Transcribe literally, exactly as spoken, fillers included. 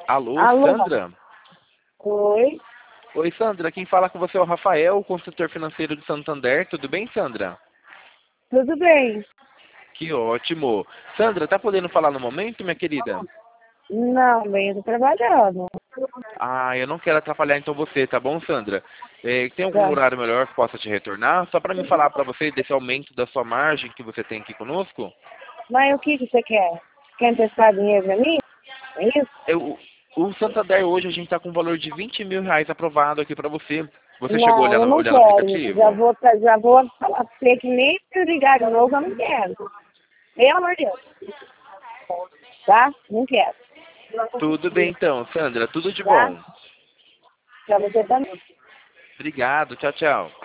Alô, Alô? Sandra? Oi? Oi, Sandra. Quem fala com você é o Rafael, consultor financeiro de Santander. Tudo bem, Sandra? Tudo bem? Que ótimo. Sandra, tá podendo falar no momento, minha querida? Não, bem, eu tô trabalhando. Ah, eu não quero atrapalhar então você, tá bom, Sandra? É, tem algum Tá. horário melhor que possa te retornar? Só para me falar para você desse aumento da sua margem que você tem aqui conosco? Mas o que, que você quer? Quer emprestar dinheiro pra mim? É isso? Eu, o Santander hoje a gente está com um valor de vinte mil reais aprovado aqui para você. Você chegou a Não, olhar eu no, não olhar no quero. Já aplicativo? vou, pra- já vou falar pra você que nem se eu ligar de novo eu não quero. Pelo amor de Deus. Tá? Não quero. Tudo bem então, Sandra. Tudo de Tá? bom. Pra você também. Obrigado. Tchau, tchau.